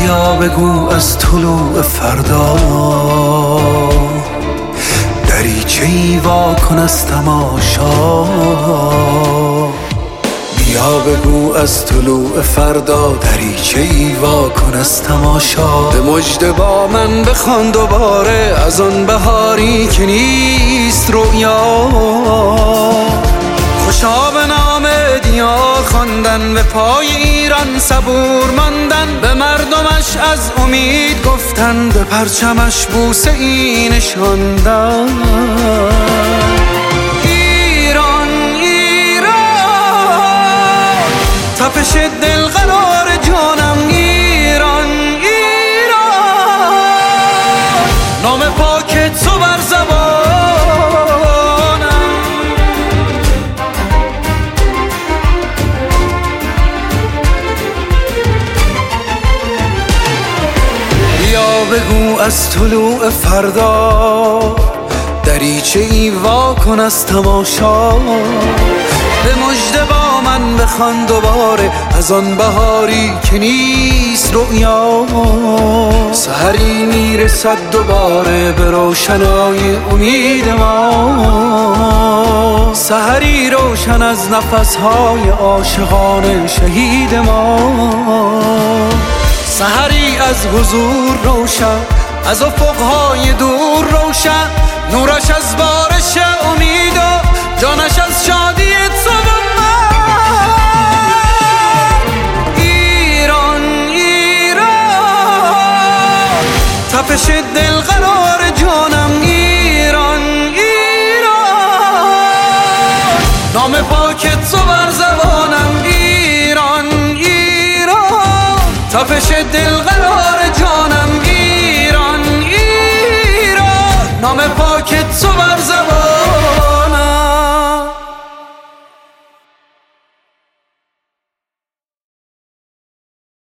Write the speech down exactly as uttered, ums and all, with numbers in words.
بیا بگو از طلوع فردا دریچه‌ای وا کن از تماشا. بیا بگو از طلوع فردا دریچه‌ای وا کن از تماشا. به مژده با من بخوان دوباره از آن بهاری که نیست رؤیا. خوشا به نام دیار خواندن، به پای ایران صبور ماندن، به مردمش از امید گفتن، به پرچمش بوسه ای نشاندن. ایران ایران تپش دل قرار جانم. ایران ایران نام پاک تو بر زبان. بگو از طلوع فردا دریچه‌ای وا کن از تماشا. به مژده با من بخوان دوباره از آن بهاری که نیست رؤیا. سحری میرسد دوباره به روشنای امید ما، سحری روشن از نفسهای عاشقان شهید ما. سحری از حضور روشن، از افقهای دور روشن، نورش از بارش امید و جانش از شادی تو و من. ایران ایران تپش دل قرار جانم. ایران ایران نام پاک تو بر زبانم. ایران ایران تپش دل قرار جانم. ایران ایران نام پاک تو بر زبانم.